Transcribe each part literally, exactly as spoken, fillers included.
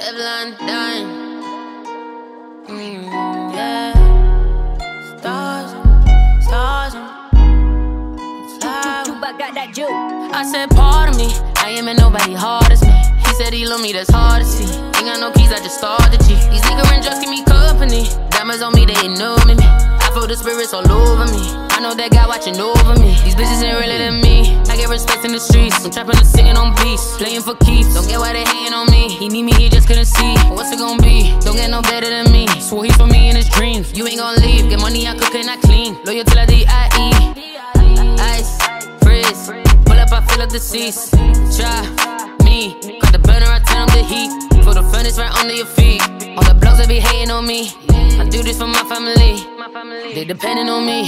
Teflon done. Mm, yeah. Stars, stars. Tuba got that juke. I said, pardon me, I ain't met nobody hard as me. He said he love me, that's hard to see. Ain't got no keys, I just started G. These liquor and drugs give me company. Diamonds on me, they know me. I feel the spirits all over me. I know that God watching over me. These bitches ain't realer than me. I get respect in the streets. I'm trapping and singing on beats, playing for keeps. Don't get why they hating on me. He need me, he just couldn't see. What's it gonna be? Don't get no better than me. Swore he's for me in his dreams. You ain't gonna leave. Get money, I cook and I clean. Loyal till I D I E. Ice, freeze. Pull up, I fill up the seats. Try me. Got the burner, I turn up the heat. Put the furnace right under your feet. All the blogs that be hating on me. I do this for my family. They depending on me.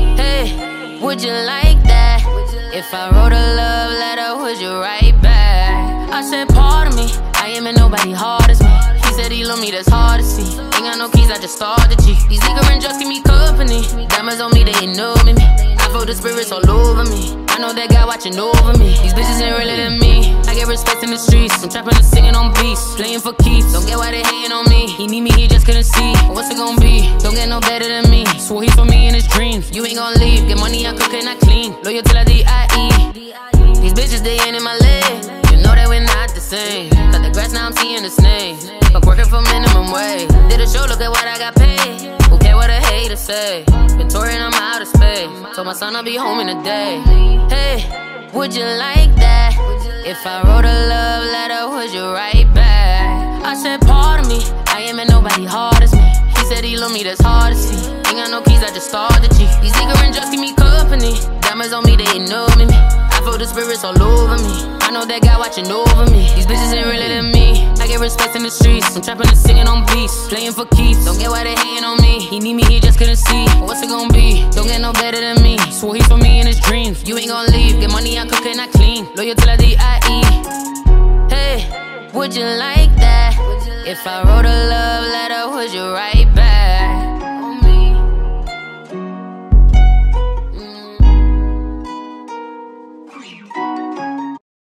Hey, would you like that? If I wrote a love letter, would you write back? I said, pardon me, I ain't met nobody hard as me. He said he love me, that's hard to see. Ain't got no keys, I just started G. These liquor and drugs give me company. Diamonds on me, they know me. I feel the spirits all over me. I know that God watching over me. These bitches ain't realer than me. I get respect in the streets. I'm trapping and singing on beats, playing for keeps. Don't get why they hating on me. He need me, he just couldn't see. What's it gonna be? Don't get no better than me. Swore he's for me in his dreams. You ain't gonna leave. Get money, I cook and I clean. Loyal till I D I E. These bitches, they ain't in my leg. You know that we're not the same. Cut the grass, now I'm seeing the snakes. Fuck working for minimum wage. Did a show, look at what I got paid. Who care what a hater say? Been touring, I'm out of space. Told my son I'll be home in a day. Hey, would you like that? If I wrote a love letter, would you write back? I said, pardon me, I ain't met nobody hard as me. He said he love me, that's hard to see. Ain't got no keys, I just started G. These liquor and drugs give me company. Diamonds on me, they know me. I feel the spirits all over me. I know that God watching over me. These bitches ain't realer than me. I get respect in the streets. I'm trapping and singing on beats, playing for keeps. Don't get why they hating on me. He need me, he just couldn't see. What's it gonna be? Don't get no better than me. Swore he's for me in his dreams. You ain't gonna leave. Get money, I cook and I clean. Loyal till I D I E. Hey, would you like that? If I wrote a love letter, would you write